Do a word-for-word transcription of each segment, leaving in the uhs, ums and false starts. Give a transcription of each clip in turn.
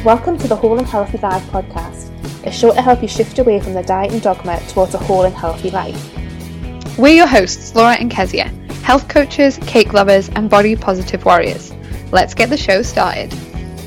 Welcome to the Whole and Healthy Life podcast, a show to help you shift away from the diet and dogma towards a whole and healthy life. We're your hosts, Laura and Kezia, health coaches, cake lovers, and body positive warriors. Let's get the show started.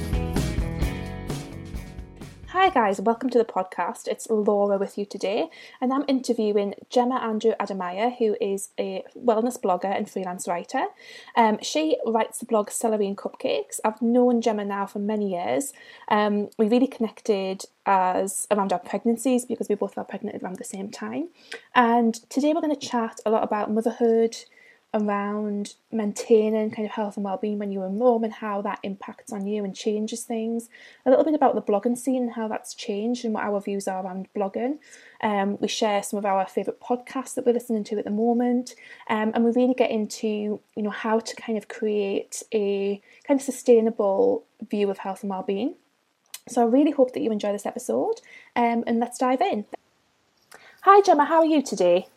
Hi guys, welcome to the podcast. It's Laura with you today, and I'm interviewing Gemma Andrew Adamaya, who is a wellness blogger and freelance writer. Um, she writes the blog Celery and Cupcakes. I've known Gemma now for many years. Um, we really connected as around our pregnancies because we both fell pregnant around the same time. And today we're going to chat a lot about motherhood, around maintaining kind of health and well-being when you're a mum and how that impacts on you and changes things. A little bit about the blogging scene and how that's changed and what our views are around blogging. Um, we share some of our favourite podcasts that we're listening to at the moment, um, and we really get into you know how to kind of create a kind of sustainable view of health and well-being. So I really hope that you enjoy this episode, um, and let's dive in. Hi Gemma, how are you today?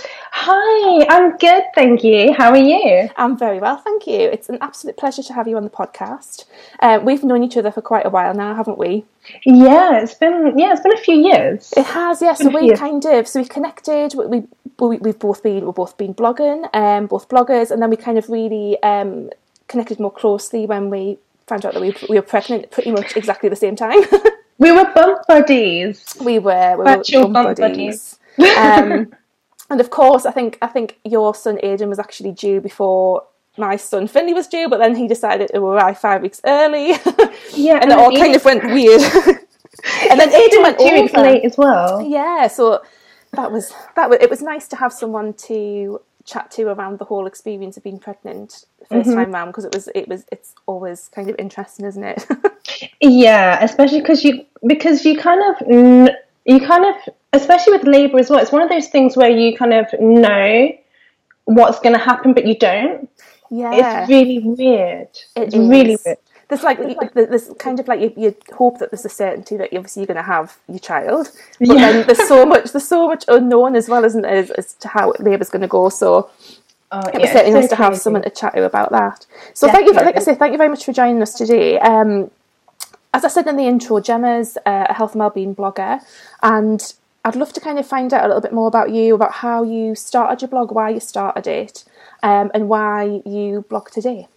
Hi, I'm good, thank you. How are you? I'm very well, thank you. It's an absolute pleasure to have you on the podcast. Uh, we've known each other for quite a while now, haven't we? Yeah, it's been yeah, it's been a few years. It has, yeah. So we kind of so we connected. We, we we've both been we've both been blogging, um, both bloggers, and then we kind of really um connected more closely when we found out that we we were pregnant, pretty much exactly the same time. We were bump buddies. We were we Virtual were bump, bump buddies. buddies. Um, And of course, I think I think your son Aidan was actually due before my son Finley was due, but then he decided to arrive five weeks early. Yeah, and it all kind of went weird. And then Aidan went two over. weeks late as well. Yeah, so that was that was it was nice to have someone to chat to around the whole experience of being pregnant the first mm-hmm. time round, because it was it was it's always kind of interesting, isn't it? Yeah, especially because you because you kind of you kind of. Especially with labour as well, it's one of those things where you kind of know what's going to happen, but you don't. Yeah, it's really weird. It it's is. really weird. There's like there's kind of like you, you hope that there's a certainty that obviously you're going to have your child, but yeah. then there's so much there's so much unknown as well, isn't there, as, as to how labour's going to go. So oh, it yeah, was certainly so nice to have crazy. someone to chat to about that. So Definitely. thank you, like I say, thank you very much for joining us today. Um, as I said in the intro, Gemma's uh, a health and wellbeing blogger, and I'd love to kind of find out a little bit more about you, about how you started your blog, why you started it, um, and why you blog today.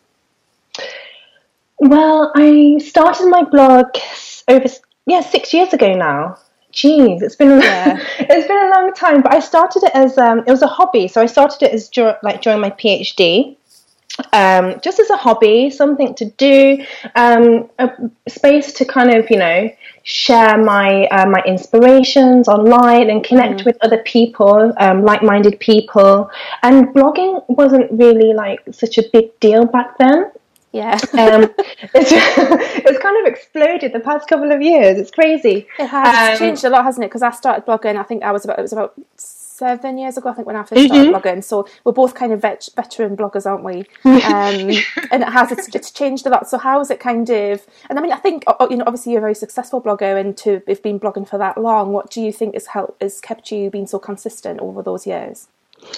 Well, I started my blog over yeah six years ago now. Jeez, it's been yeah. it's been a long time. But I started it as um, it was a hobby. So I started it as dur- like during my PhD. Um, just as a hobby, something to do, um, a space to kind of, you know, share my uh, my inspirations online and connect mm. with other people, um, like-minded people. And blogging wasn't really like such a big deal back then. Yeah, um, it's it's kind of exploded the past couple of years. It's crazy. It has um, it's changed a lot, hasn't it? Because I started blogging. I think I was about it was about. seven years ago, I think, when I first started mm-hmm. blogging. So we're both kind of vet- veteran bloggers, aren't we? Um, and it has, it's, it's changed a lot. So how is it kind of, and I mean, I think, you know, obviously you're a very successful blogger, and to have been blogging for that long, what do you think has helped, has kept you being so consistent over those years?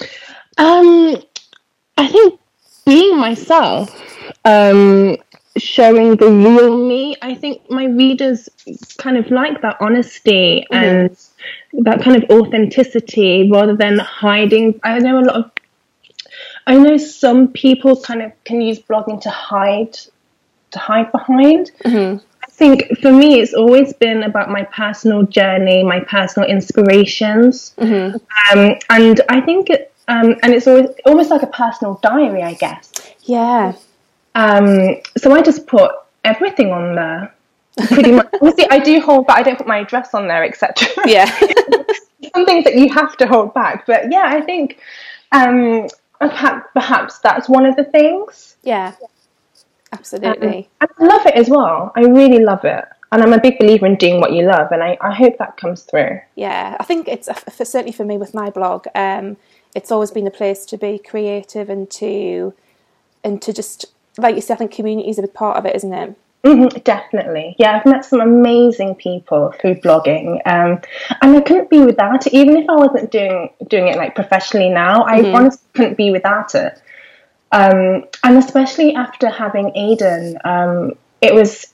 Um, I think being myself, um, showing the real me. I think my readers kind of like that honesty mm-hmm. and that kind of authenticity rather than hiding. I know a lot of, I know some people kind of can use blogging to hide, to hide behind. Mm-hmm. I think for me, it's always been about my personal journey, my personal inspirations. Mm-hmm. Um, and I think, it, um, and it's always almost like a personal diary, I guess. Yeah. Um, so I just put everything on there, pretty much. Obviously, I do hold back. I don't put my address on there, et cetera. Yeah, some things that you have to hold back. But yeah, I think um, perhaps, perhaps that's one of the things. Yeah, absolutely. Um, I love it as well. I really love it. And I'm a big believer in doing what you love, and I, I hope that comes through. Yeah, I think it's for, certainly for me with my blog. Um, it's always been a place to be creative and to and to just. Like you said, I think community is a big part of it, isn't it? Mm-hmm, definitely. Yeah, I've met some amazing people through blogging, um, and I couldn't be without it. Even if I wasn't doing doing it like professionally now, I mm-hmm. honestly couldn't be without it. Um, and especially after having Aidan, um, it was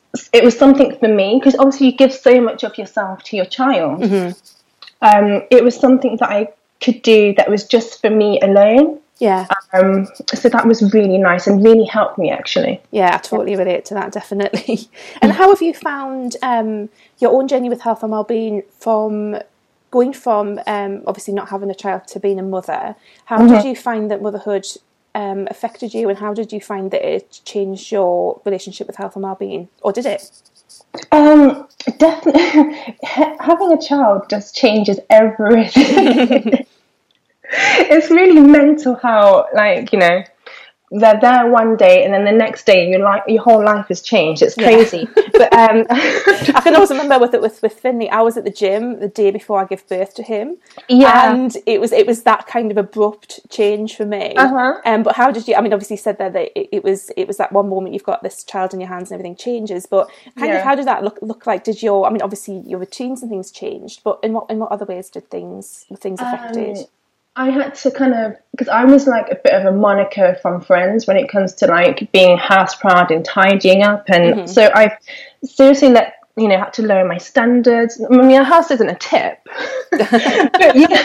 it was something for me, because obviously you give so much of yourself to your child. Mm-hmm. Um, it was something that I could do that was just for me alone. Yeah. Um, so that was really nice and really helped me, actually. Yeah, I totally relate to that, definitely. And how have you found um, your own journey with health and wellbeing, from going from um, obviously not having a child to being a mother? How mm-hmm. did you find that motherhood um, affected you, and how did you find that it changed your relationship with health and wellbeing, or did it? Um, definitely. Having a child just changes everything. It's really mental how, like, you know, they're there one day and then the next day your life, your whole life has changed. It's crazy. Yeah. But um, I can always remember with it with, with Finley, I was at the gym the day before I gave birth to him. Yeah. And it was it was that kind of abrupt change for me. Uh-huh. Um, but how did you, I mean, obviously you said there that it, it was it was that one moment you've got this child in your hands and everything changes, but kind yeah. of how did that look look like? Did your, I mean, obviously your routines and things changed, but in what in what other ways did things things affected? Um, I had to kind of, because I was like a bit of a moniker from friends when it comes to like being house proud and tidying up, and mm-hmm. so I seriously let you know had to lower my standards. I mean, our house isn't a tip, but yeah.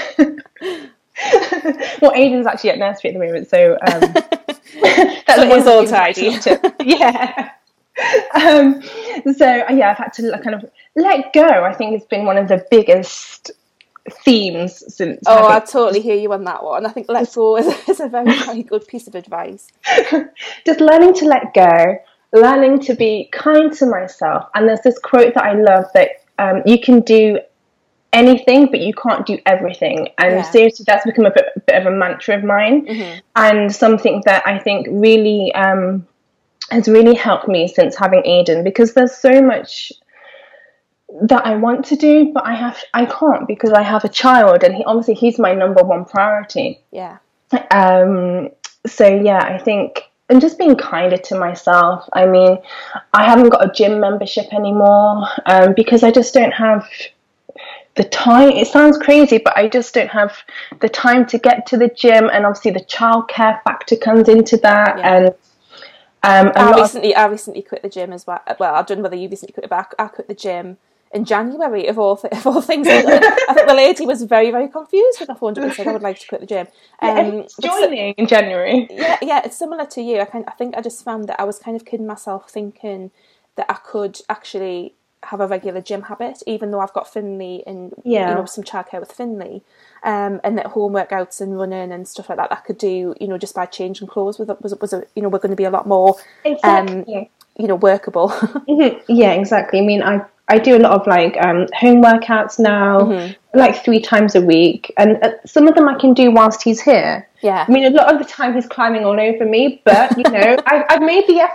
Well, Aiden's actually at nursery at the moment, so um, that's so it's all tidy. Yeah. Um, so yeah, I've had to kind of let go. I think it's been one of the biggest themes since. Oh, I totally hear you on that one. I think let go is, is a very, very good piece of advice. Just learning to let go, learning to be kind to myself. And there's this quote that I love that um, you can do anything, but you can't do everything. And yeah. seriously, that's become a bit, a bit of a mantra of mine, mm-hmm. and something that I think really um, has really helped me since having Aiden, because there's so much that I want to do, but I have I can't, because I have a child, and he obviously he's my number one priority. Yeah. Um. So yeah, I think, and just being kinder to myself. I mean, I haven't got a gym membership anymore, um, because I just don't have the time. It sounds crazy, but I just don't have the time to get to the gym, and obviously the childcare factor comes into that, yeah. and. Um, I recently, of... I recently quit the gym as well. Well, I don't know whether you recently quit it, but I quit the gym in January of all, th- of all things. I think the lady was very, very confused when I phoned her and said I would like to quit the gym. Um, yeah, joining in January. Yeah, yeah, it's similar to you. I kind, I think I just found that I was kind of kidding myself, thinking that I could actually have a regular gym habit, even though I've got Finley and yeah. you know some childcare with Finley. Um, and that home workouts and running and stuff like that, I could do, you know, just by changing clothes was was was a, you know, we're going to be a lot more, exactly. um, you know, workable. Mm-hmm. Yeah, exactly. I mean, I I do a lot of like um, home workouts now, mm-hmm. like three times a week, and uh, some of them I can do whilst he's here. Yeah. I mean, a lot of the time he's climbing all over me, but you know, I, I've made the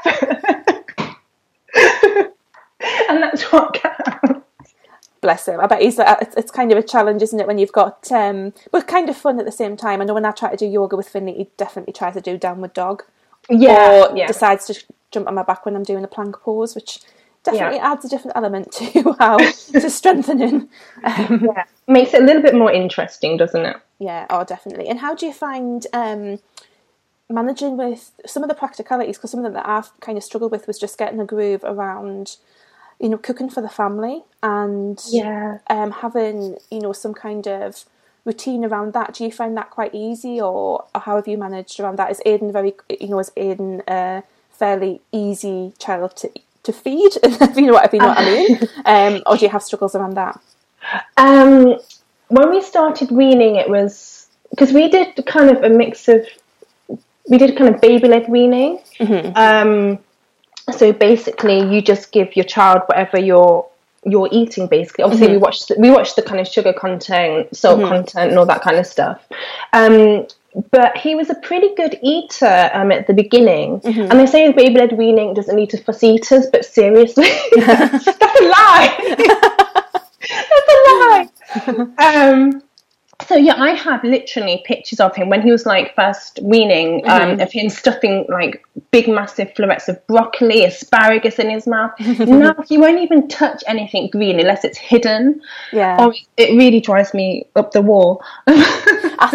effort, and that's what counts. Bless him. I bet he's like, it's, it's kind of a challenge, isn't it, when you've got, um, but kind of fun at the same time. I know when I try to do yoga with Finley, he definitely tries to do downward dog. Yeah. Or yeah. decides to jump on my back when I'm doing a plank pose, which definitely yeah. adds a different element to how, to strengthening. Um, yeah. Makes it a little bit more interesting, doesn't it? Yeah, oh, definitely. And how do you find um, managing with some of the practicalities? Because some of them that I've kind of struggled with was just getting a groove around, you know, cooking for the family and yeah. um, having, you know, some kind of routine around that. Do you find that quite easy, or, or how have you managed around that? Is Aiden very, you know, is Aiden a fairly easy child to to feed, if you know what, if you know what I mean? Um, or do you have struggles around that? Um, when we started weaning, it was, because we did kind of a mix of, we did kind of baby-led weaning. Mm-hmm. Um, So basically, you just give your child whatever you're you're eating. Basically, obviously, mm-hmm. we watch the, we watch the kind of sugar content, salt mm-hmm. content, and all that kind of stuff. Um, but he was a pretty good eater um, at the beginning, mm-hmm. and they say baby-led weaning doesn't lead to fuss eaters, but seriously, that's a lie. That's a lie. Um, So yeah, I have literally pictures of him when he was like first weaning, um, mm-hmm. of him stuffing like big massive florets of broccoli, asparagus in his mouth. Now he won't even touch anything green unless it's hidden. Yeah. Oh, it really drives me up the wall. I think so.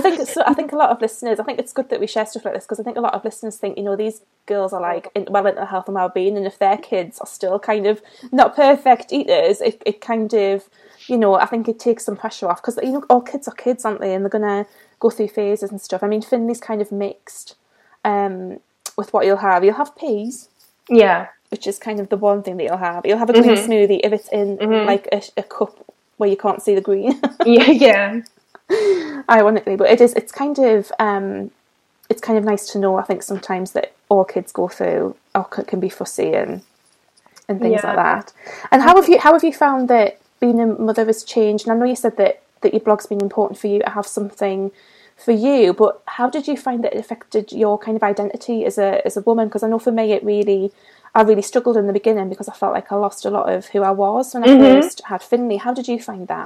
I think a lot of listeners, I think it's good that we share stuff like this, because I think a lot of listeners think, you know, these girls are like in, well into health and well-being, and if their kids are still kind of not perfect eaters, it, it kind of, you know, I think it takes some pressure off, because, you know, all kids are kids, aren't they? And they're going to go through phases and stuff. I mean, Finley's kind of mixed um, with what you'll have. You'll have peas. Yeah. Which is kind of the one thing that you'll have. You'll have a green mm-hmm. smoothie if it's in mm-hmm. like a, a cup where you can't see the green. yeah, yeah. Ironically, but it is. It's kind of. Um, it's kind of nice to know. I think sometimes that all kids go through or can be fussy and and things yeah. like that. And how have you? How have you found that being a mother has changed? And I know you said that that your blog's been important for you to have something for you, but how did you find that it affected your kind of identity as a as a woman? Because I know for me, it really. I really struggled in the beginning because I felt like I lost a lot of who I was when I mm-hmm. first had Finley. How did you find that?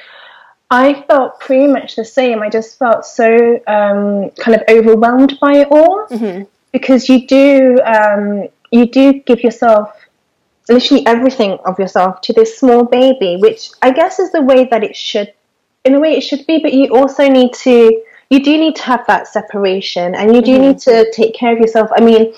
I felt pretty much the same. I just felt so um, kind of overwhelmed by it all mm-hmm. because you do um, you do give yourself literally everything of yourself to this small baby, which I guess is the way that it should, in a way it should be. But you also need to you do need to have that separation, and you do mm-hmm. need to take care of yourself. I mean.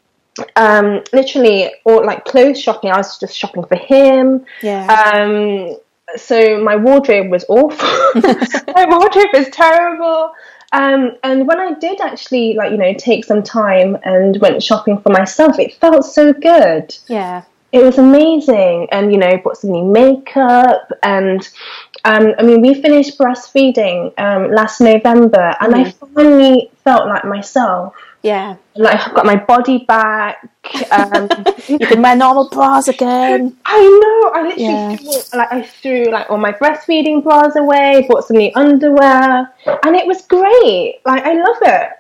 Um, literally, or like clothes shopping. I was just shopping for him. Yeah. Um, so my wardrobe was awful. My wardrobe is terrible. Um, and when I did actually, like, you know, take some time and went shopping for myself, it felt so good. Yeah. It was amazing. And, you know, bought some new makeup. And, um, I mean, we finished breastfeeding um, last November, and mm. I finally felt like myself. Yeah. Like, I've got my body back. Um, you can wear normal bras again. I know. I literally yeah. threw, like, I threw like all my breastfeeding bras away, bought some new underwear, and it was great. Like, I love it.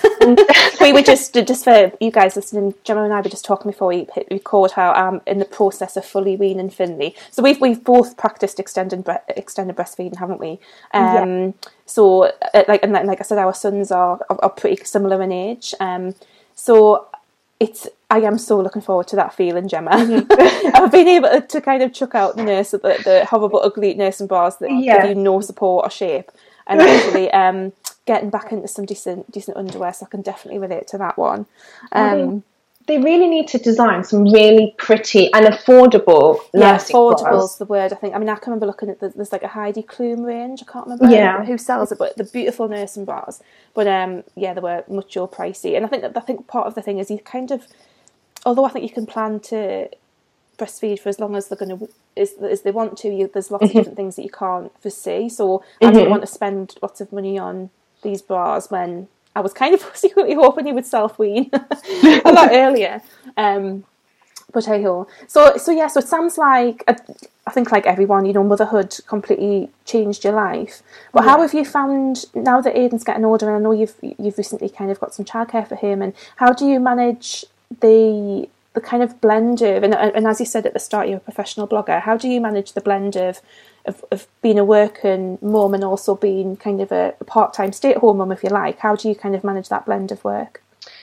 we were just, just for you guys listening, Gemma and I were just talking before we hit record how I'm in the process of fully weaning Finley. So we've we've both practiced extended bre- extended breastfeeding, haven't we? Um, yeah. So uh, like and like I said, our sons are are, are pretty similar in age. Um, so it's I am so looking forward to that feeling, Gemma. I've been able to, to kind of chuck out the nurse, the, the horrible, ugly nursing bras that yeah. give you no support or shape, and actually. Um, getting back into some decent decent underwear, so I can definitely relate to that one. Um, they really need to design some really pretty and affordable yeah, affordable is the word, I think. I mean, I can remember looking at the, there's like a Heidi Klum range, I can't remember yeah. who sells it, but the beautiful nursing bras. But um, yeah, they were much more pricey. And I think that I think part of the thing is you kind of, although I think you can plan to breastfeed for as long as they're going to, as, as they want to, you, there's lots mm-hmm. of different things that you can't foresee. So mm-hmm. I didn't want to spend lots of money on these bras when I was kind of secretly hoping you would self-wean a lot earlier. Um, but hey ho. So so yeah, so it sounds like, I, I think like everyone, you know, motherhood completely changed your life. But yeah. how have you found, now that Aidan's getting older, and I know you've you've recently kind of got some childcare for him, and how do you manage the the kind of blend of, and, and as you said at the start, you're a professional blogger, how do you manage the blend of Of, of being a working mum and also being kind of a, a part-time stay-at-home mum, if you like? How do you kind of manage that blend of work?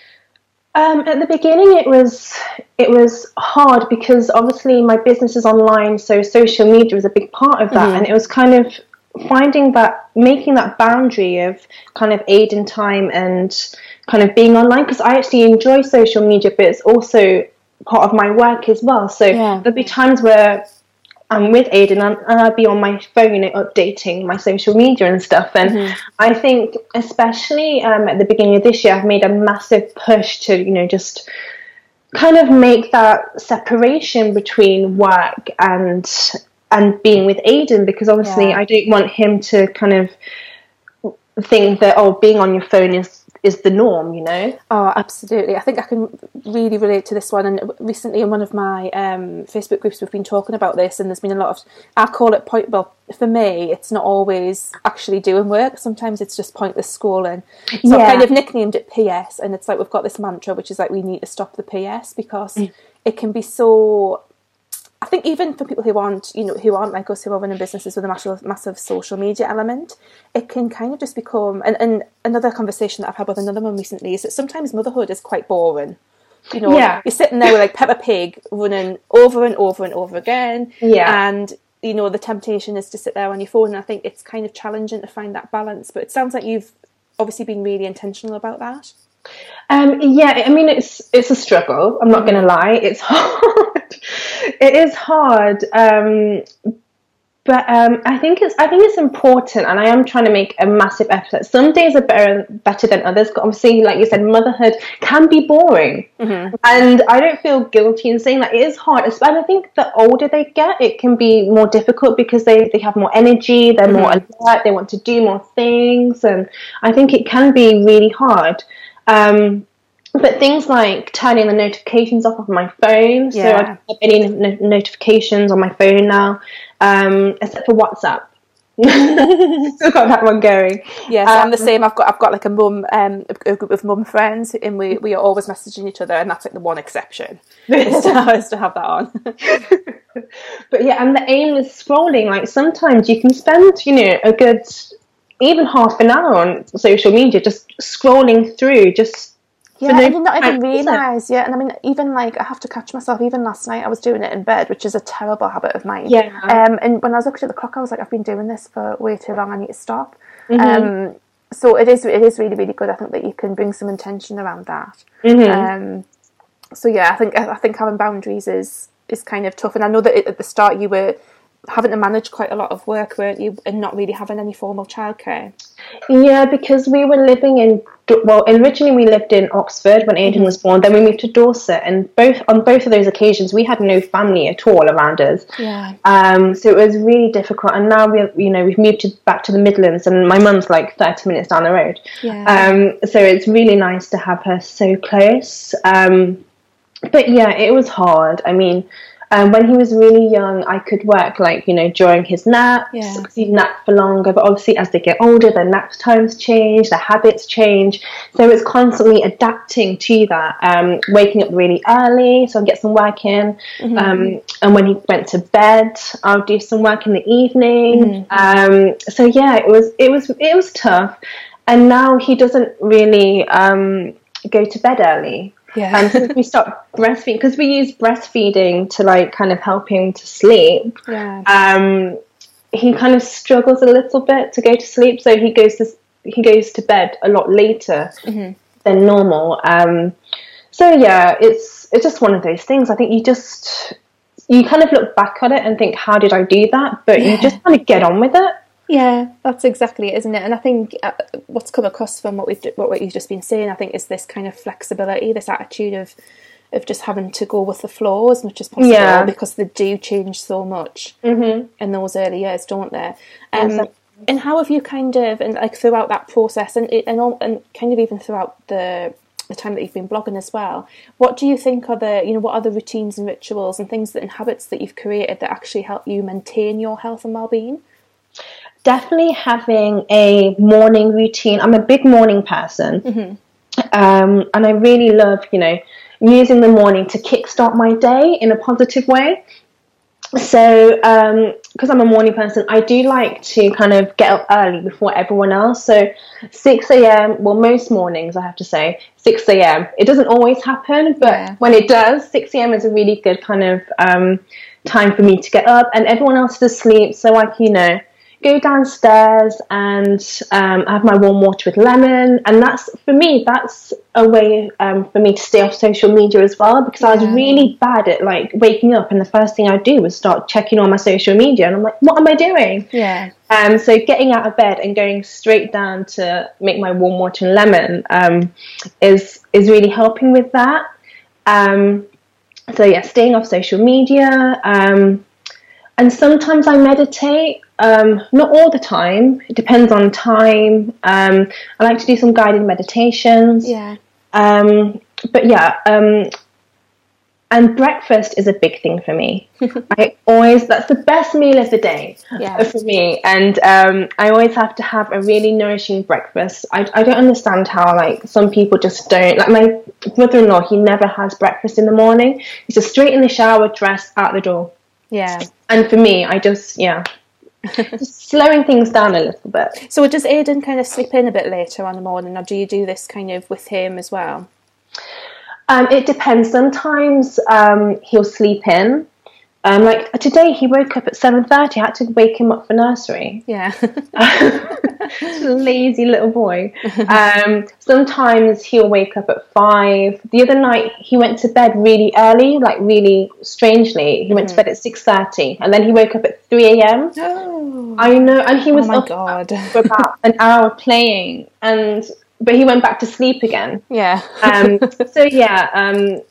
Um, at the beginning, it was it was hard because obviously my business is online, so social media was a big part of that, mm-hmm. and it was kind of finding that, making that boundary of kind of Aidan time and kind of being online, because I actually enjoy social media, but it's also part of my work as well. So yeah. there'll be times where I'm with Aidan and I'll be on my phone, you know, updating my social media and stuff. And mm-hmm. I think especially um, at the beginning of this year, I've made a massive push to, you know, just kind of make that separation between work and and being with Aidan, because obviously yeah. I don't want him to kind of think that, oh, being on your phone is is the norm, you know? Oh, absolutely. I think I can really relate to this one. And recently in one of my um, Facebook groups, we've been talking about this, and there's been a lot of, I call it point, well, for me, it's not always actually doing work. Sometimes it's just pointless scrolling. So yeah. I've kind of nicknamed it P S, and it's like we've got this mantra, which is like, we need to stop the P S, because mm. it can be so... I think even for people who aren't, you know, who aren't like us, who are running businesses with a massive, massive social media element, it can kind of just become. And, and another conversation that I've had with another mum recently is that sometimes motherhood is quite boring. You know, yeah. you're sitting there with like Peppa Pig running over and over and over again, yeah. and you know the temptation is to sit there on your phone. And I think it's kind of challenging to find that balance. But it sounds like you've obviously been really intentional about that. Um, yeah, I mean, it's it's a struggle. I'm not going to lie. It's hard. It is hard. Um, but um, I think it's I think it's important, and I am trying to make a massive effort. Some days are better better than others. Obviously, like you said, motherhood can be boring, mm-hmm. and I don't feel guilty in saying that. It is hard. And I think the older they get, it can be more difficult because they, they have more energy, they're mm-hmm. more alert, they want to do more things, and I think it can be really hard. Um, but things like turning the notifications off of my phone, yeah. so I don't have any no- notifications on my phone now, um, except for WhatsApp. Still got that one going. Yes, um, I'm the same. I've got I've got like a mum, um, a group of mum friends, and we, we are always messaging each other, and that's like the one exception is to, is to have that on. But yeah, and the aim is scrolling. Like sometimes you can spend, you know, a good even half an hour on social media, just scrolling through, just yeah, and you not even realise, yeah. And I mean, even like I have to catch myself. Even last night, I was doing it in bed, which is a terrible habit of mine. Yeah. Um, and when I was looking at the clock, I was like, I've been doing this for way too long. I need to stop. Mm-hmm. Um, so it is, it is really, really good. I think that you can bring some intention around that. Mm-hmm. Um, so yeah, I think I think having boundaries is is kind of tough. And I know that at the start you were having to manage quite a lot of work, weren't you, and not really having any formal childcare? Yeah, because we were living in, well, originally we lived in Oxford when Aidan mm-hmm. was born, then we moved to Dorset, and both on both of those occasions we had no family at all around us. Yeah. Um, so it was really difficult, and now we, you know, we've moved to, back to the Midlands, and my mum's like thirty minutes down the road. Yeah. Um, so it's really nice to have her so close. Um, but yeah, it was hard. I mean, Um, when he was really young, I could work, like, you know, during his naps, yeah. because he'd nap for longer. But obviously, as they get older, their nap times change, their habits change. So it's constantly adapting to that. Um, waking up really early, so I'd get some work in. Mm-hmm. Um, and when he went to bed, I'll do some work in the evening. Mm-hmm. Um, so yeah, it was it was it was tough. And now he doesn't really um, go to bed early. Yeah. And since we stopped breastfeeding, because we use breastfeeding to like kind of help him to sleep, yeah. um, he kind of struggles a little bit to go to sleep. So he goes to he goes to bed a lot later mm-hmm. than normal. Um, so yeah, it's it's just one of those things. I think you just you kind of look back at it and think, how did I do that? But yeah. you just kind of get on with it. Yeah, that's exactly it, isn't it? And I think uh, what's come across from what we've what you've just been saying, I think, is this kind of flexibility, this attitude of of just having to go with the flow as much as possible, yeah. because they do change so much mm-hmm. in those early years, don't they? Um, yes. And how have you kind of, and like throughout that process, and and all, and kind of even throughout the the time that you've been blogging as well, what do you think are the, you know, what are the routines and rituals and things that and habits that you've created that actually help you maintain your health and well-being? Definitely having a morning routine. I'm a big morning person. Mm-hmm. Um, and I really love, you know, using the morning to kickstart my day in a positive way. So, um, because I'm a morning person, I do like to kind of get up early before everyone else. So six a.m., well, most mornings, I have to say, six a.m. It doesn't always happen, but yeah. when it does, six a.m. is a really good kind of um, time for me to get up, and everyone else is asleep, so I can, you know, go downstairs and um, have my warm water with lemon. And that's, for me, that's a way um, for me to stay off social media as well, because yeah. I was really bad at like waking up and the first thing I'd do was start checking on my social media, and I'm like, what am I doing? Yeah. Um, so getting out of bed and going straight down to make my warm water and lemon um, is is really helping with that. Um, so yeah, staying off social media. Um, and sometimes I meditate. Um, not all the time. It depends on time. Um, I like to do some guided meditations. Yeah. Um, but yeah, um, and breakfast is a big thing for me. I always, that's the best meal of the day yeah. for me. And um, I always have to have a really nourishing breakfast. I, I don't understand how, like, some people just don't. Like, my brother-in-law, he never has breakfast in the morning. He's just straight in the shower, dressed, out the door. Yeah. And for me, I just, yeah. Just slowing things down a little bit. So does Aidan kind of sleep in a bit later on the morning, or do you do this kind of with him as well? Um, it depends. Sometimes um, he'll sleep in, Um, like today, he woke up at seven thirty. I had to wake him up for nursery. Yeah, lazy little boy. Um, sometimes he'll wake up at five. The other night, he went to bed really early, like really strangely. He mm-hmm. went to bed at six thirty, and then he woke up at three a m. Oh, I know, and he was oh my up God. for about an hour playing, and but he went back to sleep again. Yeah. um. So yeah. Um.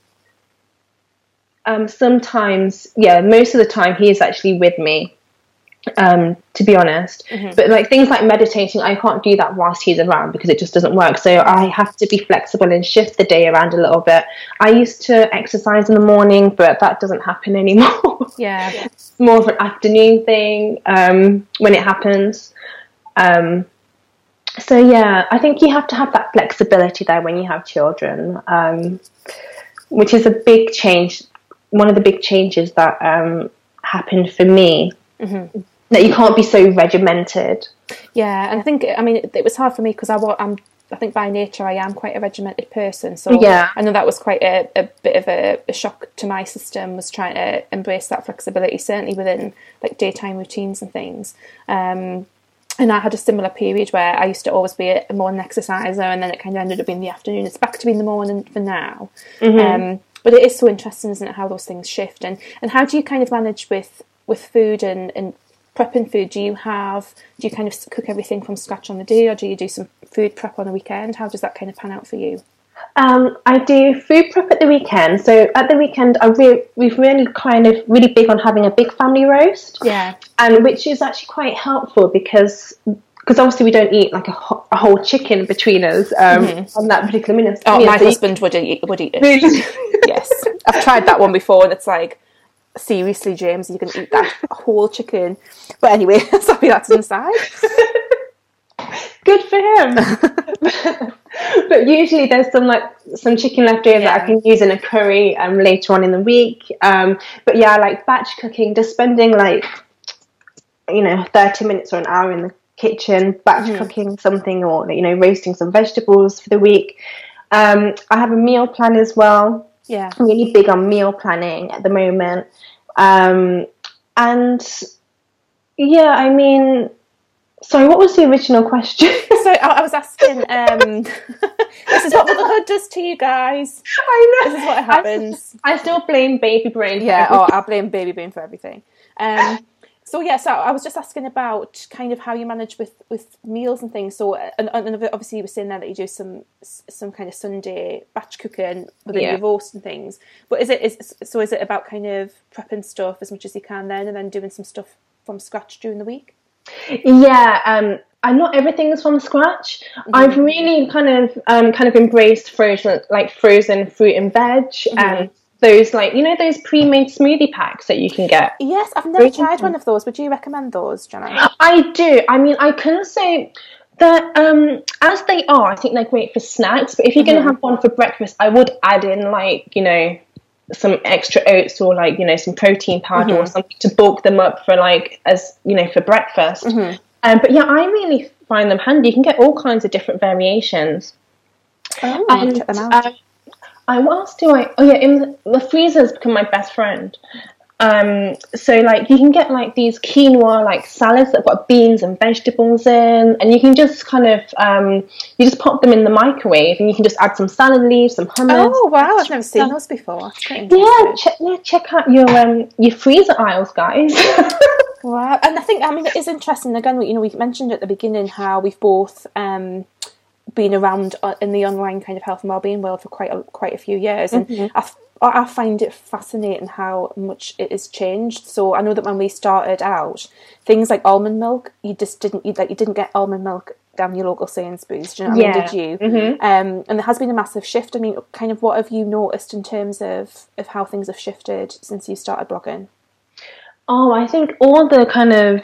Um, sometimes, yeah, most of the time he is actually with me, um, to be honest. Mm-hmm. But like things like meditating, I can't do that whilst he's around because it just doesn't work. So I have to be flexible and shift the day around a little bit. I used to exercise in the morning, but that doesn't happen anymore. Yeah. It's more of an afternoon thing um, when it happens. Um, so yeah, I think you have to have that flexibility there when you have children, um, which is a big change. One of the big changes that um, happened for me, mm-hmm. that you can't be so regimented. Yeah, and I think, I mean, it, it was hard for me because I, I'm, I think by nature I am quite a regimented person. So yeah. I know that was quite a, a bit of a, a shock to my system, was trying to embrace that flexibility, certainly within like daytime routines and things. Um, and I had a similar period where I used to always be a, a morning exerciser, and then it kind of ended up being the afternoon. It's back to being the morning for now. Mm-hmm. Um, But it is so interesting, isn't it, how those things shift. And, and how do you kind of manage with, with food and, and prepping food? Do you have, do you kind of cook everything from scratch on the day, or do you do some food prep on the weekend? How does that kind of pan out for you? Um, I do food prep at the weekend. So at the weekend, I re- we've really kind of really big on having a big family roast. Yeah. And which is actually quite helpful because... Because obviously we don't eat like a, ho- a whole chicken between us um, mm-hmm. on that particular minute. Oh, yeah, my so husband you... would eat, would eat it. Really? Yes. I've tried that one before, and it's like, seriously, James, you can eat that whole chicken. But anyway, sorry, that's an aside. Good for him. But usually there's some like some chicken left over yeah. that I can use in a curry um, later on in the week. Um, but yeah, like batch cooking, just spending like, you know, thirty minutes or an hour in the kitchen batch mm-hmm. cooking something, or you know, roasting some vegetables for the week. um I have a meal plan as well. Yeah, I'm really big on meal planning at the moment. um and yeah, I mean, sorry, what was the original question? So I, I was asking um this is what motherhood does to you guys. I know, this is what happens. I, I still blame baby brain. Yeah, oh, I blame baby brain for everything. um So yeah, so I was just asking about kind of how you manage with, with meals and things. So and, and obviously you were saying there that you do some some kind of Sunday batch cooking within yeah. your roast and things. But is it is so is it about kind of prepping stuff as much as you can then, and then doing some stuff from scratch during the week? Yeah, um, and not everything is from scratch. Mm-hmm. I've really kind of um, kind of embraced frozen like frozen fruit and veg mm-hmm. and. Those, like, you know, those pre-made smoothie packs that you can get? Yes, I've never tried one of those. Would you recommend those, Jenna? I do. I mean, I couldn't say that, um, as they are, I think they're great for snacks. But if you're mm-hmm. going to have one for breakfast, I would add in, like, you know, some extra oats or, like, you know, some protein powder mm-hmm. or something to bulk them up for, like, as, you know, for breakfast. Mm-hmm. Um, but, yeah, I really find them handy. You can get all kinds of different variations. Oh, and, check them out. Um, I, what else do I... Oh, yeah, in the, the freezer has become my best friend. Um, so, like, you can get, like, these quinoa, like, salads that have got beans and vegetables in, and you can just kind of... Um, you just pop them in the microwave, and you can just add some salad leaves, some hummus. Oh, wow, I've never seen those before. Yeah, check, yeah, check out your um, your freezer aisles, guys. Wow, and I think, I mean, it is interesting, again, you know, we mentioned at the beginning how we've both... Um, been around in the online kind of health and wellbeing world for quite a, quite a few years, and mm-hmm. I, I find it fascinating how much it has changed. So I know that when we started out, things like almond milk, you just didn't you like you didn't get almond milk down your local Sainsbury's. Do you know what yeah. I mean? Did you? Mm-hmm. Um, and there has been a massive shift. I mean, kind of what have you noticed in terms of of how things have shifted since you started blogging? Oh, I think all the kind of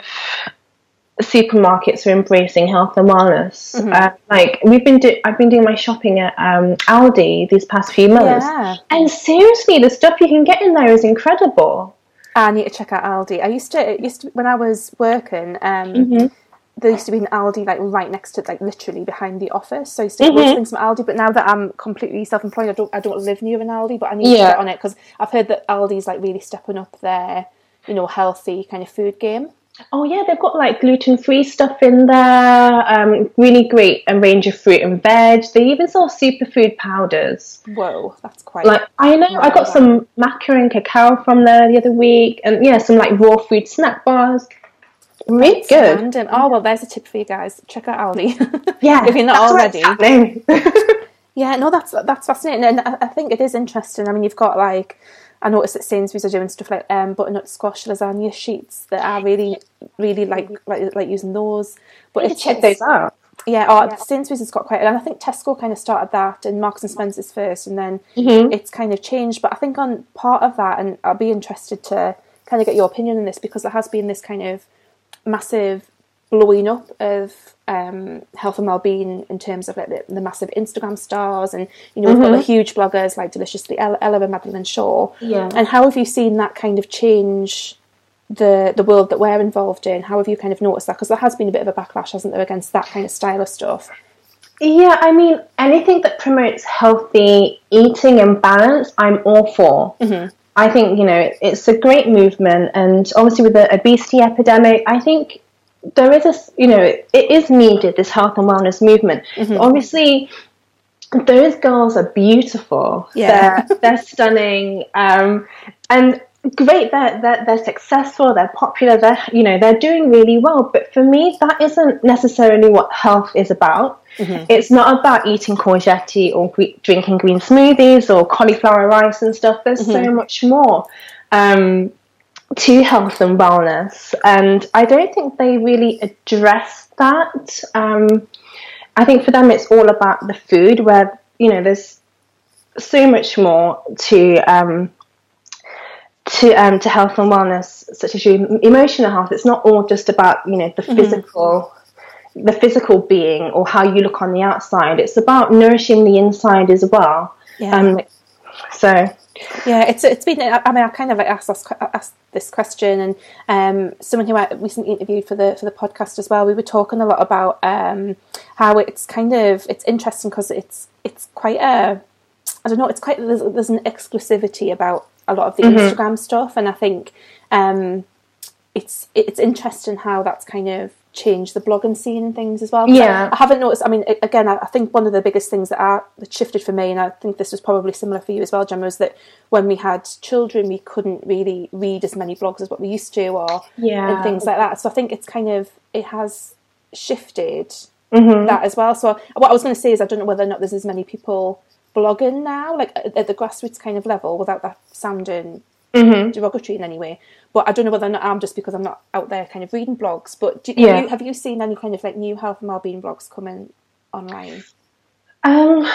supermarkets are embracing health and wellness. Mm-hmm. Uh, like we've been, do- I've been doing my shopping at um, Aldi these past few months, yeah. and seriously, the stuff you can get in there is incredible. I need to check out Aldi. I used to, it used to when I was working. Um, mm-hmm. There used to be an Aldi like right next to, like literally behind the office. So I used to get mm-hmm. things from Aldi. But now that I'm completely self-employed, I don't, I don't live near an Aldi. But I need yeah. to get on it because I've heard that Aldi's like really stepping up their you know, healthy kind of food game. Oh yeah, they've got like gluten-free stuff in there, um, really great a range of fruit and veg. They even sell superfood powders. Whoa, that's quite... Like, I know, I got some maca and cacao from there the other week, and yeah, some like raw food snack bars. Really that's good. Random. Oh, well, there's a tip for you guys. Check out Aldi. Yeah. If you're not already. That's Yeah, no, that's that's fascinating. And I, I think it is interesting. I mean, you've got like... I noticed that Sainsbury's are doing stuff like um, butternut squash lasagna sheets that are really, really like like, like using those. But you it's, check it's, those out. Yeah, oh, yeah. Sainsbury's has got quite, and I think Tesco kind of started that, and Marks and Spencer's first, and then mm-hmm. it's kind of changed. But I think on part of that, and I'll be interested to kind of get your opinion on this, because there has been this kind of massive blowing up of um, health and wellbeing in terms of like the, the massive Instagram stars, and you know, we've mm-hmm. got the huge bloggers like Deliciously Ella, Ella and Madeline Shaw. Yeah. And how have you seen that kind of change the the world that we're involved in? How have you kind of noticed that? Because there has been a bit of a backlash, hasn't there, against that kind of style of stuff? Yeah, I mean, anything that promotes healthy eating and balance, I'm all for. Mm-hmm. I think, you know, it's a great movement, and obviously with the obesity epidemic, I think there is a, you know, it is needed, this health and wellness movement. Mm-hmm. Obviously, those girls are beautiful. Yeah. They're, they're stunning. Um, and great, they're, they're, they're successful, they're popular, they're, you know, they're doing really well. But for me, that isn't necessarily what health is about. Mm-hmm. It's not about eating courgette or gre- drinking green smoothies or cauliflower rice and stuff. There's mm-hmm. so much more. Um, to health and wellness, and I don't think they really address that. Um, I think for them it's all about the food, where, you know, there's so much more to um, to um, to health and wellness, such as your emotional health. It's not all just about, you know, the mm-hmm. physical, the physical being or how you look on the outside. It's about nourishing the inside as well. Yeah. Um, so. Yeah, it's it's been. I mean, I kind of asked this, asked this question, and um, someone who I recently interviewed for the for the podcast as well. We were talking a lot about um, how it's kind of it's interesting because it's it's quite a I don't know. It's quite there's, there's an exclusivity about a lot of the mm-hmm. Instagram stuff, and I think um, it's it's interesting how that's kind of changed the blogging scene and things as well. Yeah, I, I haven't noticed. I mean, again, I, I think one of the biggest things that, are, that shifted for me, and I think this was probably similar for you as well, Gemma, was that when we had children, we couldn't really read as many blogs as what we used to, or yeah. and things like that. So I think it's kind of it has shifted mm-hmm. that as well. So what I was going to say is I don't know whether or not there's as many people blogging now, like at the grassroots kind of level, without that sounding mm-hmm. derogatory in any way. But I don't know whether or not I'm just because I'm not out there kind of reading blogs. But do, yeah. have, you, have you seen any kind of like new health and wellbeing blogs coming online? Um,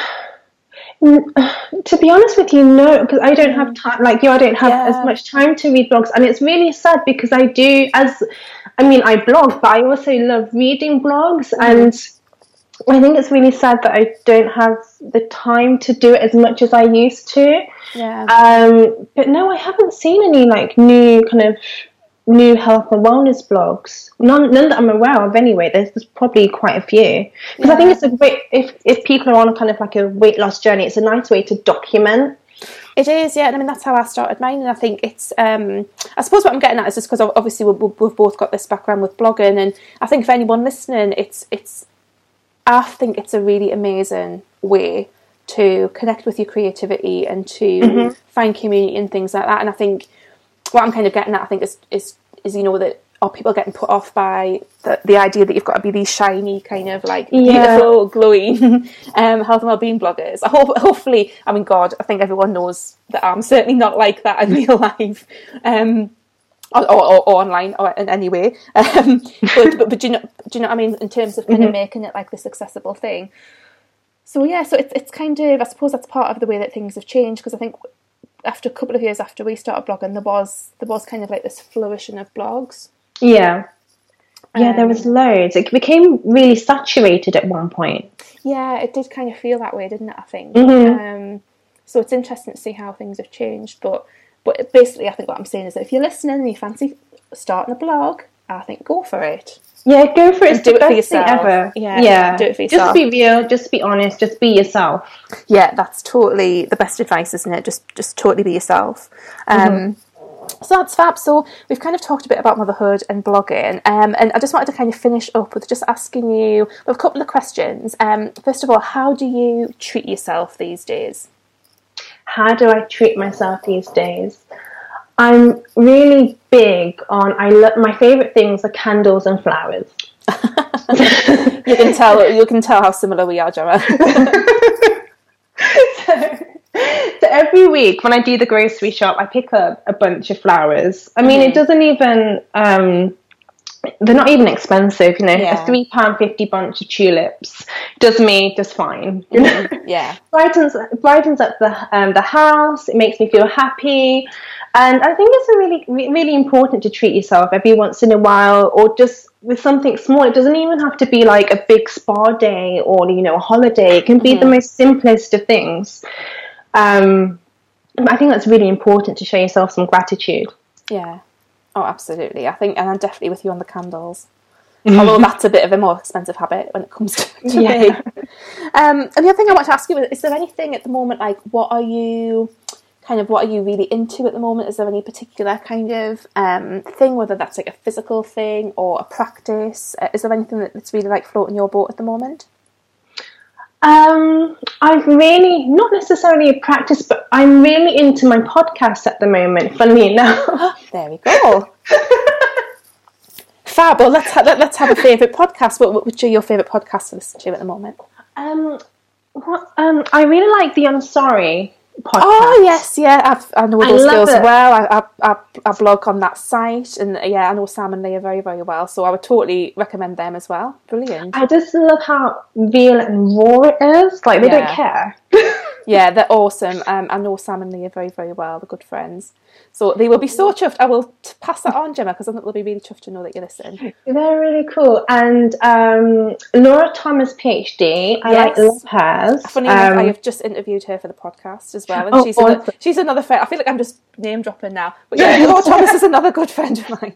to be honest with you, no, because I don't have time. Like you, I don't have yeah. as much time to read blogs, and it's really sad because I do. As I mean, I blog, but I also love reading blogs, mm. and I think it's really sad that I don't have the time to do it as much as I used to. Yeah. Um, but no, I haven't seen any like new kind of new health and wellness blogs. None, none that I'm aware of. Anyway, there's, there's probably quite a few because yeah. I think it's a great if if people are on a kind of like a weight loss journey, it's a nice way to document. It is, yeah. I mean, that's how I started mine, and I think it's. Um, I suppose what I'm getting at is just because obviously we've, we've both got this background with blogging, and I think for anyone listening, it's it's. I think it's a really amazing way to connect with your creativity and to mm-hmm. find community and things like that. And I think what I'm kind of getting at, I think, is is, is you know, that are people getting put off by the, the idea that you've got to be these shiny kind of like yeah. beautiful, glowing um, health and wellbeing bloggers. Ho- hopefully, I mean, God, I think everyone knows that I'm certainly not like that in real life. Um, Or, or, or online, or in any way. Um, but, but, but do you know? Do you know what I mean? In terms of kind mm-hmm. of making it like this accessible thing. So yeah, so it's it's kind of, I suppose that's part of the way that things have changed, because I think after a couple of years after we started blogging, there was there was kind of like this flourishing of blogs. Yeah, yeah, um, there was loads. It became really saturated at one point. Yeah, it did kind of feel that way, didn't it? I think. Mm-hmm. Um, so it's interesting to see how things have changed, but. But basically, I think what I'm saying is that if you're listening and you fancy starting a blog, I think go for it. Yeah, go for it. It's do the it best for yourself. thing ever. Yeah, yeah, do it for yourself. Just be real. Just be honest. Just be yourself. Yeah, that's totally the best advice, isn't it? Just, just totally be yourself. Um, mm-hmm. So that's fab. So we've kind of talked a bit about motherhood and blogging, um, and I just wanted to kind of finish up with just asking you a couple of questions. Um, first of all, how do you treat yourself these days? How do I treat myself these days? I'm really big on, I lo- my favourite things are candles and flowers. you can tell you can tell how similar we are, Gemma. so, so every week when I do the grocery shop, I pick up a bunch of flowers. I mean, mm-hmm. it doesn't even um, they're not even expensive, you know. Yeah. A three pound fifty bunch of tulips does me just fine. You know? Mm-hmm. Yeah, brightens brightens up the um, the house. It makes me feel happy, and I think it's a really really important to treat yourself every once in a while, or just with something small. It doesn't even have to be like a big spa day or, you know, a holiday. It can be mm-hmm. the most simplest of things. Um, I think that's really important to show yourself some gratitude. Yeah. Oh, absolutely. I think, and I'm definitely with you on the candles. Mm-hmm. Although that's a bit of a more expensive habit when it comes to, to yeah. me. Um, and the other thing I want to ask you is, is there anything at the moment, like, what are you... kind of what are you really into at the moment? Is there any particular kind of um, thing, whether that's like a physical thing or a practice? Uh, is there anything that's really like floating your boat at the moment? Um, I've really, not necessarily a practice, but I'm really into my podcast at the moment, funnily enough. There we go. Fab. Well, let's, ha- let, let's have a favourite podcast. What, which are your favourite podcasts to listen to at the moment? Um, what, um, I really like the I'm Sorry podcast. Oh yes, yeah, I've, I know those girls it. well. I, I, I, I blog on that site, and yeah, I know Sam and Leah very, very well. So I would totally recommend them as well. Brilliant. I just love how real and raw it is. Like they yeah. don't care. Yeah, they're awesome. Um, I know Sam and Leah very, very well. They're good friends. So they will be so chuffed. I will t- pass that on, Gemma, because I think they'll be really chuffed to know that you listen. They're really cool. And um, Laura Thomas, PhD, I yes. like love hers. Funny um, enough, I have just interviewed her for the podcast as well. And oh, she's, awesome. another, she's another friend. I feel like I'm just name dropping now. But yeah, Laura Thomas is another good friend of mine.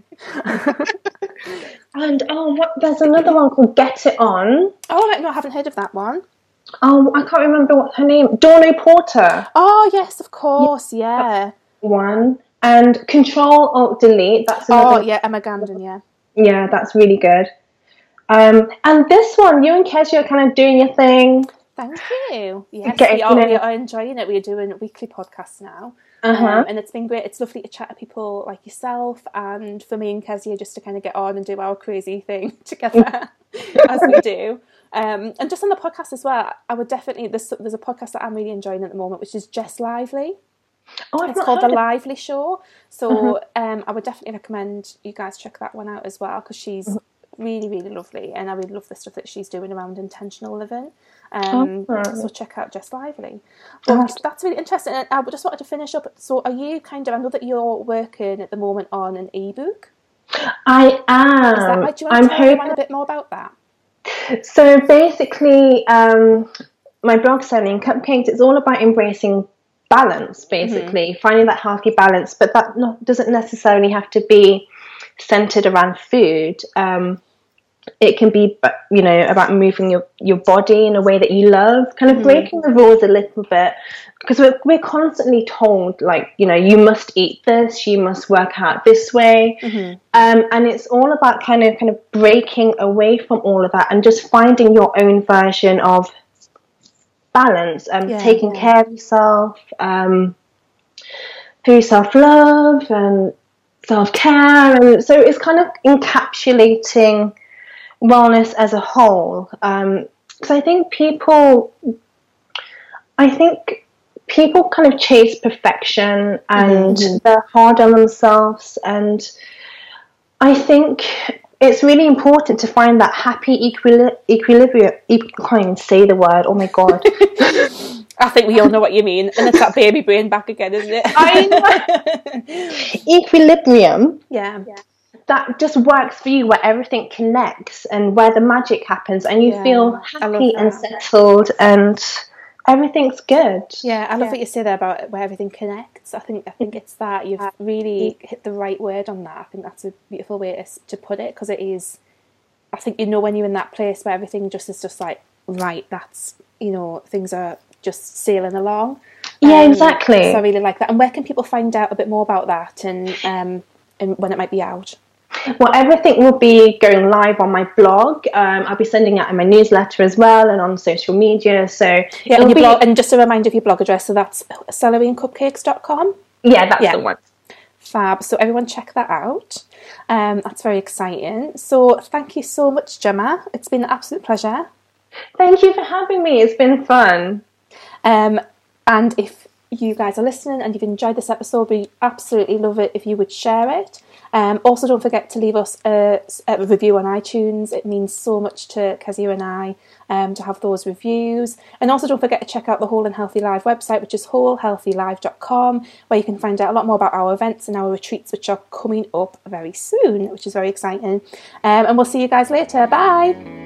And oh, what, there's another one called Get It On. Oh, right, no, I haven't heard of that one. Oh, I can't remember what her name. Dorno Porter. Oh yes, of course, yeah. One and Control Alt Delete. That's another. Oh yeah, Emma Gandon, yeah. Yeah, that's really good. Um, and this one, you and Kezia are kind of doing your thing. Thank you. Yes, Getting, we, are, you know, we are enjoying it. We are doing weekly podcasts now. Uh-huh. Um, and it's been great. It's lovely to chat to people like yourself, and for me and Kezia just to kind of get on and do our crazy thing together as we do. Um, and just on the podcast as well, I would definitely, there's, there's a podcast that I'm really enjoying at the moment, which is Jess Lively. Oh, I've it's not called heard The it. Lively Show. So Uh-huh. um, I would definitely recommend you guys check that one out as well, because she's uh-huh. really, really lovely, and I really love the stuff that she's doing around intentional living. Um, oh, so check out Jess Lively. But uh-huh. that's really interesting. And I just wanted to finish up. So are you kind of, I know that you're working at the moment on an ebook. I am. Is that right? Do you want I'm to tell hoping... everyone a bit more about that? So basically, um, my blog Selling Cupcakes, it's all about embracing balance, basically, mm-hmm. finding that healthy balance, but that not, doesn't necessarily have to be centered around food. Um, it can be, you know, about moving your, your body in a way that you love, kind of mm-hmm. breaking the rules a little bit, because we're, we're constantly told, like, you know, you must eat this, you must work out this way. Mm-hmm. Um, and it's all about kind of kind of breaking away from all of that and just finding your own version of balance, um, yeah, taking yeah. care of yourself, um, through self-love and self-care. And so it's kind of encapsulating wellness as a whole. Um, because I think people, I think people kind of chase perfection and mm-hmm. they're hard on themselves. And I think it's really important to find that happy equili- equilibrium. E- I can't even say the word. Oh my God. I think we all know what you mean. And it's that baby brain back again, isn't it? I know. Equilibrium. Yeah. yeah. That just works for you, where everything connects and where the magic happens and you yeah, feel happy and settled and everything's good. Yeah, I love yeah. what you say there about where everything connects. I think I think it's that. You've really hit the right word on that. I think that's a beautiful way to, to put it, because it is, I think, you know, when you're in that place where everything just is just like, right, that's, you know, things are just sailing along. Yeah, um, exactly. So I really like that. And where can people find out a bit more about that and um, and when it might be out? Well, everything will be going live on my blog. Um, I'll be sending out in my newsletter as well and on social media. So yeah, and, your be... blog, and just a reminder of your blog address. So that's celery and cupcakes dot com. Yeah, that's yeah. the one. Fab. So everyone check that out. Um, that's very exciting. So thank you so much, Gemma. It's been an absolute pleasure. Thank you for having me. It's been fun. Um, and if you guys are listening and you've enjoyed this episode, we absolutely love it if you would share it. Um, also, don't forget to leave us a, a review on iTunes. It means so much to Kezia and I um, to have those reviews. And also, don't forget to check out the Whole and Healthy Live website, which is whole healthy live dot com, where you can find out a lot more about our events and our retreats, which are coming up very soon, which is very exciting. Um, and we'll see you guys later. Bye.